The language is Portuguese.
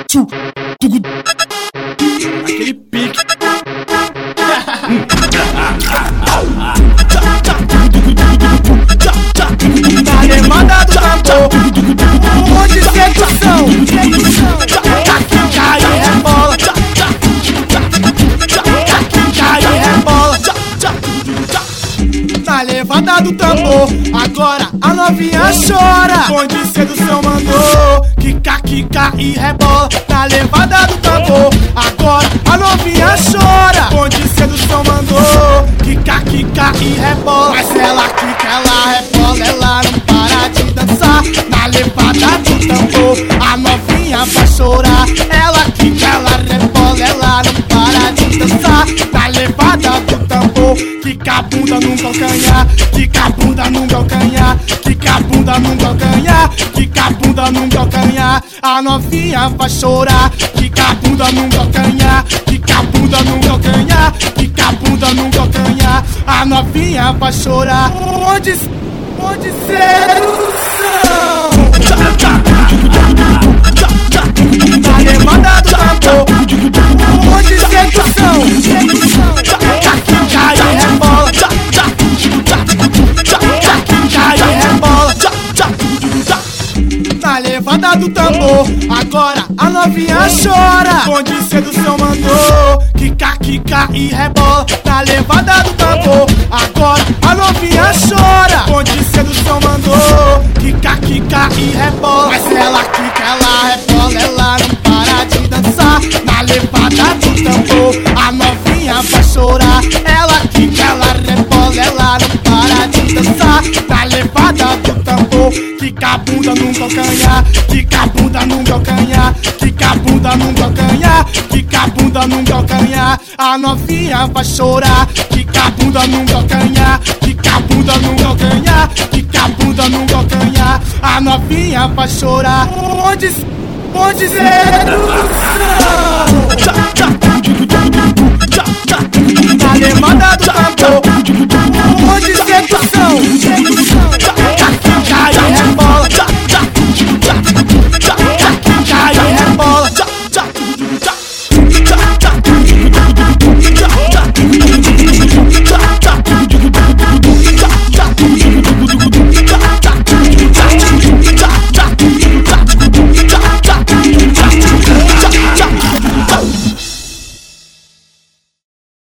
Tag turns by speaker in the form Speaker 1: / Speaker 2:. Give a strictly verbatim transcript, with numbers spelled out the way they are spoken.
Speaker 1: Aquele pique. Na remada do tambor, um monte de sedução. Cai e rebola, cai e rebola. Na levada do tambor, agora a novinha chora. Onde sedução mandou, quica, quica e rebola. Na levada do tambor, agora a novinha chora. Onde sedução mandou, quica, quica e rebola. Mas ela quica, ela rebola, ela não para de dançar. Na levada do tambor, a novinha vai chorar. Ela quica, ela rebola, ela não para de dançar. Na levada do tambor, quica a bunda no calcanhar, quica a bunda no calcanhar, quica a bunda no calcanhar, quica a bunda no calcanhar. A novinha vai chorar, quica a bunda no calcanhar, quica a bunda no calcanhar, quica a bunda no calcanhar. A novinha vai chorar. Onde, onde sedução? Na demanda do tambor, onde sedução? Cai e rebola, cai e rebola. Na levada do tambor, agora a novinha chora. Onde sedução mandou, quica, quica e rebola. Na levada do tambor, agora a novinha chora. Onde sedução mandou, quica, quica e rebola. Mas ela quica, ela rebola, ela não para de dançar. Na levada do tambor, a novinha vai chorar. Ela quica, ela rebola, ela não para de dançar. Na levada do tambor, quica a bunda no calcanhar, quica a bunda no calcanhar, quica a bunda no calcanhar, quica a bunda no calcanhar. A novinha vai chorar, quica a bunda no calcanhar, quica a bunda no calcanhar, quica a bunda no calcanhar. A novinha vai chorar. Onde, onde sedução? Na demanda do tambor, onde sedução?